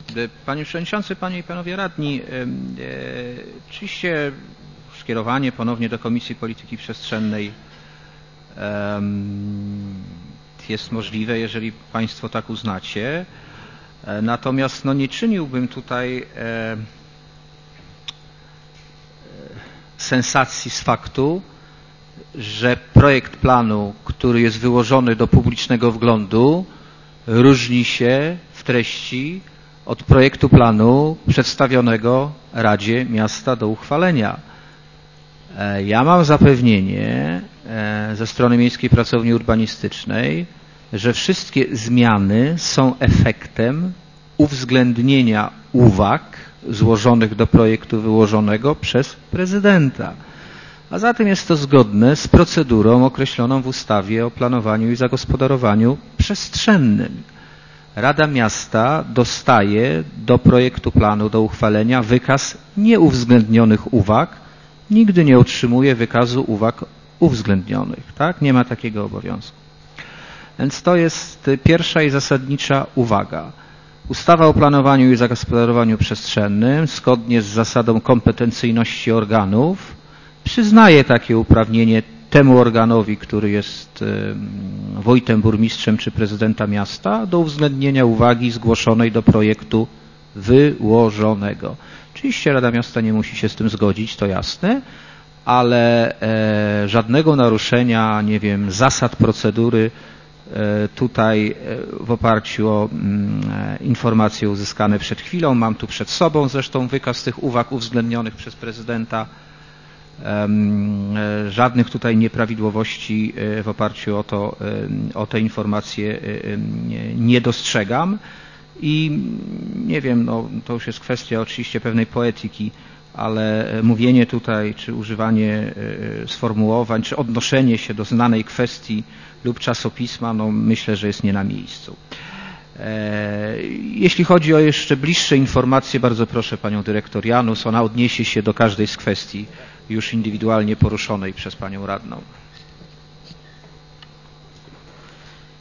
Panie Przewodniczący, Panie i Panowie Radni, oczywiście skierowanie ponownie do Komisji Polityki Przestrzennej jest możliwe, jeżeli Państwo tak uznacie. Natomiast nie czyniłbym tutaj sensacji z faktu, że projekt planu, który jest wyłożony do publicznego wglądu, różni się w treści od projektu planu przedstawionego Radzie Miasta do uchwalenia. Ja mam zapewnienie ze strony Miejskiej Pracowni Urbanistycznej, że wszystkie zmiany są efektem uwzględnienia uwag złożonych do projektu wyłożonego przez prezydenta. A zatem jest to zgodne z procedurą określoną w ustawie o planowaniu i zagospodarowaniu przestrzennym. Rada Miasta dostaje do projektu planu do uchwalenia wykaz nieuwzględnionych uwag, nigdy nie otrzymuje wykazu uwag uwzględnionych. Tak? Nie ma takiego obowiązku. Więc to jest pierwsza i zasadnicza uwaga. Ustawa o planowaniu i zagospodarowaniu przestrzennym, zgodnie z zasadą kompetencyjności organów, przyznaje takie uprawnienie temu organowi, który jest wójtem, burmistrzem czy prezydenta miasta, do uwzględnienia uwagi zgłoszonej do projektu wyłożonego. Oczywiście Rada Miasta nie musi się z tym zgodzić, to jasne, ale żadnego naruszenia, nie wiem, zasad procedury tutaj w oparciu o informacje uzyskane przed chwilą, mam tu przed sobą zresztą wykaz tych uwag uwzględnionych przez prezydenta, żadnych tutaj nieprawidłowości w oparciu o te informacje nie dostrzegam i nie wiem, to już jest kwestia oczywiście pewnej poetyki, ale mówienie tutaj, czy używanie sformułowań, czy odnoszenie się do znanej kwestii lub czasopisma, myślę, że jest nie na miejscu. Jeśli chodzi o jeszcze bliższe informacje, bardzo proszę Panią Dyrektor Janus, ona odniesie się do każdej z kwestii już indywidualnie poruszonej przez Panią Radną.